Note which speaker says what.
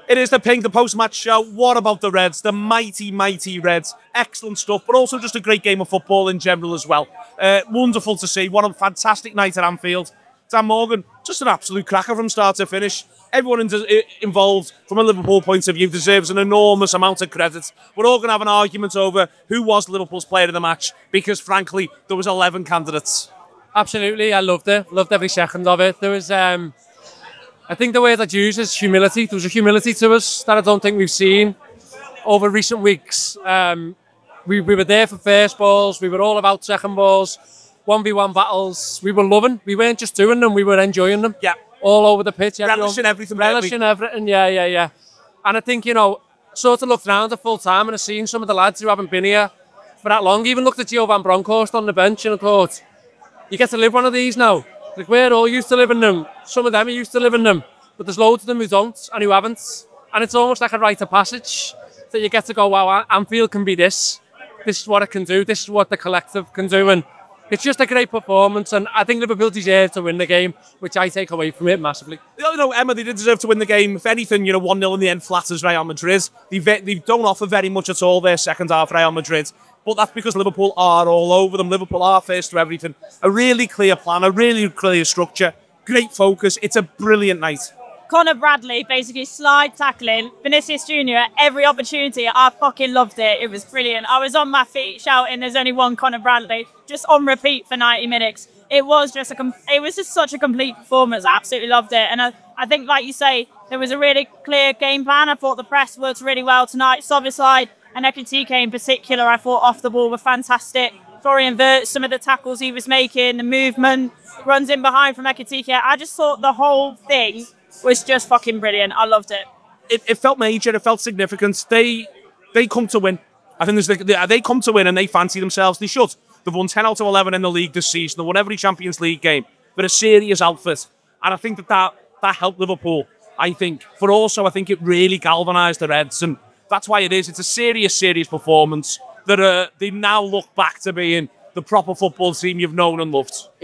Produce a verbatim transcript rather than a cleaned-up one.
Speaker 1: It is the Pink, the post-match show. What about the Reds? The mighty, mighty Reds. Excellent stuff, but also just a great game of football in general as well. Uh, wonderful to see. What a fantastic night at Anfield. Dan Morgan, just an absolute cracker from start to finish. Everyone in, involved, from a Liverpool point of view, deserves an enormous amount of credit. We're all going to have an argument over who was Liverpool's player of the match, because, frankly, there was eleven candidates.
Speaker 2: Absolutely, I loved it. Loved every second of it. There was... Um I think the word I'd use is humility. There was a humility to us that I don't think we've seen over recent weeks. Um, we, we were there for first balls. We were all about second balls, one v one battles. We were loving. We weren't just doing them. We were enjoying them.
Speaker 1: Yeah.
Speaker 2: All over the pitch.
Speaker 1: Relishing everything.
Speaker 2: Relishing everything, yeah, yeah, yeah. And I think, you know, sort of looked around at full time and I've seen some of the lads who haven't been here for that long. Even looked at Gio Van Bronckhorst on the bench and I thought, you get to live one of these now. Like, we're all used to living them. Some of them are used to living them. But there's loads of them who don't and who haven't. And it's almost like a rite of passage that you get to go, wow, Anfield can be this. This is what it can do. This is what the collective can do. And it's just a great performance. And I think Liverpool deserve to win the game, which I take away from it massively.
Speaker 1: You know, Emma, they did deserve to win the game. If anything, you know, one nil in the end flatters Real Madrid. They, they don't offer very much at all their second half, Real Madrid. But that's because Liverpool are all over them. Liverpool are first to everything. A really clear plan, a really clear structure, great focus. It's a brilliant night.
Speaker 3: Conor Bradley basically slide tackling Vinicius Junior at every opportunity. I fucking loved it. It was brilliant. I was on my feet shouting, "There's only one Conor Bradley," just on repeat for ninety minutes. It was just a, com- it was just such a complete performance. I absolutely loved it. And I, I think, like you say, there was a really clear game plan. I thought the press worked really well tonight. Szoboszlai and Ekitike in particular, I thought off the ball were fantastic. Florian Wirtz, some of the tackles he was making, the movement, runs in behind from Ekitike. I just thought the whole thing was just fucking brilliant. I loved it.
Speaker 1: It, it felt major. It felt significant. They they come to win. I think there's the, they, they come to win and they fancy themselves. They should. They've won ten out of eleven in the league this season. They won every Champions League game. They're a serious outfit. And I think that that, that helped Liverpool, I think. But also, I think it really galvanised the Reds. And that's why it is. It's a serious, serious performance that uh, they now look back to being the proper football team you've known and loved.